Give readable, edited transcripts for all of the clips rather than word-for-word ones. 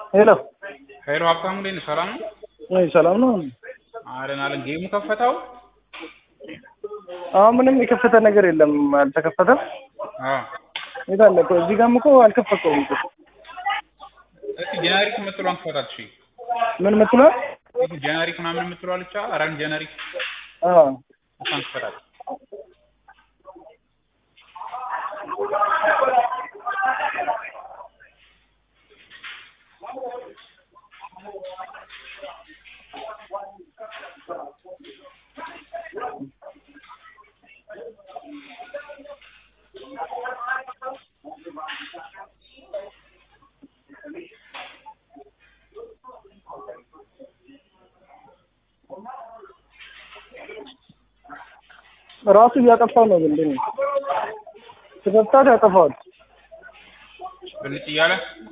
ሄሎ ሄሎ ሀብታሙ እንዴት ነህ? ሰላም ነው? ወይ ሰላም ነው? አለን ጌሙ ከፈታው? ምንም የከፈተ ነገር የለም አልተከፈተም። ይላል እኮ እዚህ ጋርም እኮ አልከፈተውም እኮ። እስቲ ጀነሪክ የምትለዋን ክፈታት። እሺ ምን የምትለው? እስቲ ጀነሪክ ምናምን የምትለዋ ብቻ ራን ጀነሪክ እሷን ክፈታት። ራሱ እያጠፋው ነው እንዴ? ተከፍታት ያጠፋዋል። ብልጭ እያለ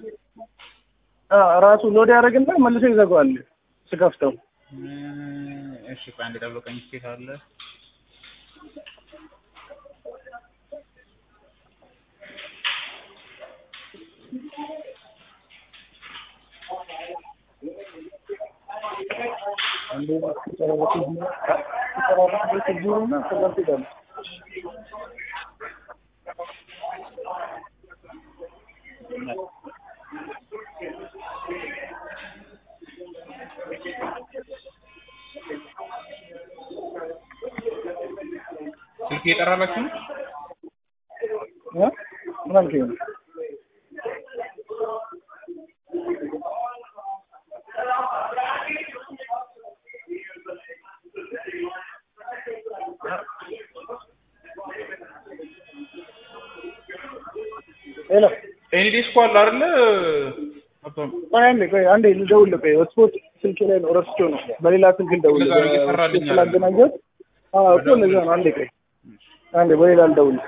ራሱ ሎድ ያደርግና መልሶ ይዘጋዋል ስከፍተው። እሺ ቆይ አንዴ ጠብቀኝ። ስቴት አለ አንዴ ተጀምሮና ተጋርተዳል። ስልክ እየጠራላችሁ ነው? ምን አልከኝ? ሄሎ ኤኒ ዲስኮ አለ አይደለ? ቆይ አንዴ ልደውልልህ። ስፖርት ስልኬ ላይ ነው ረስቼው ነው። በሌላ ስልክ ልደውልልህ። ስላገናኘሁት እኮ ለዛ ነው። አንዴ በሌላ ልደውልልህ።